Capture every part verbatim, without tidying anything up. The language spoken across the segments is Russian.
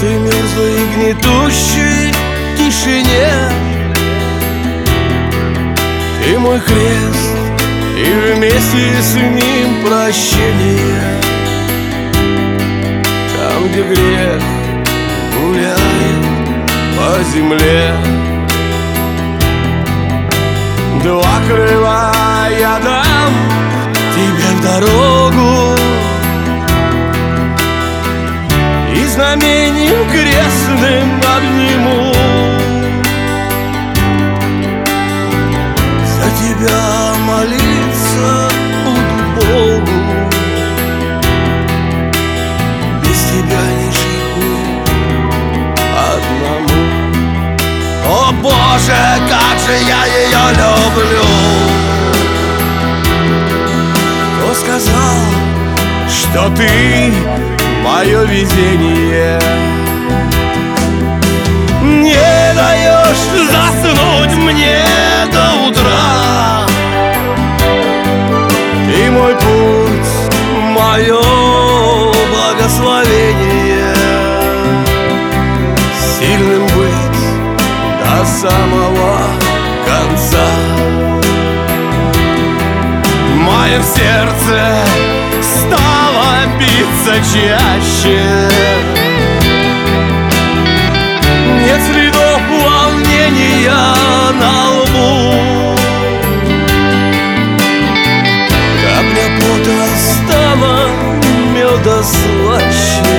этой мерзлой и гнетущей тишине. Ты мой крест, и вместе с ним прощение. Там, где грех гуляет по земле, два крыла я дам тебе в дорогу, и знамением крестным обниму. За тебя молиться буду Богу, без тебя не жить мне одному. О Боже, как же я ее люблю! Кто сказал, что ты мое видение? Не даешь заснуть мне до утра, и мой путь, мое благословение. Сильным быть до самого конца. Мое сердце стало биться чаще, нет следов волнения на лбу. Капля пота стала меда слаще.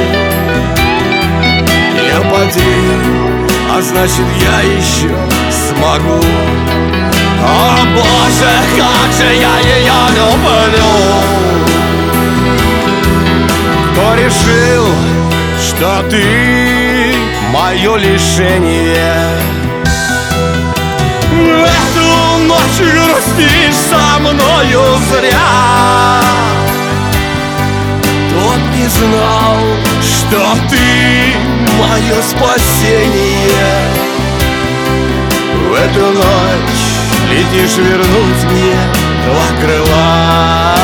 Я потерян, а значит я еще смогу. О Боже, как же я ее люблю! Кто решил, что ты мое лишение? Эту ночь грустишь со мною зря. Тот не знал, что ты мое спасение. В эту ночь летишь вернуть мне два крыла.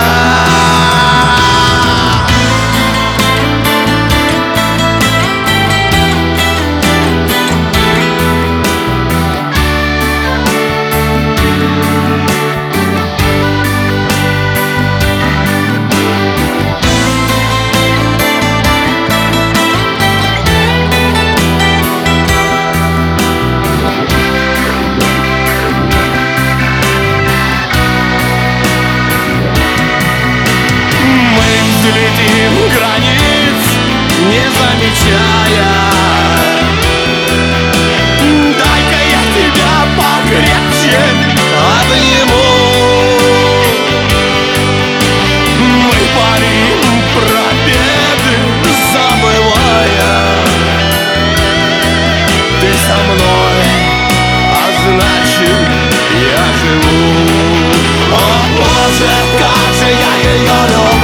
Границ не замечая, дай-ка я тебя покрепче обниму. Мы парим про беды, забывая. Ты со мной, а значит я живу. О Боже, как же я ее люблю!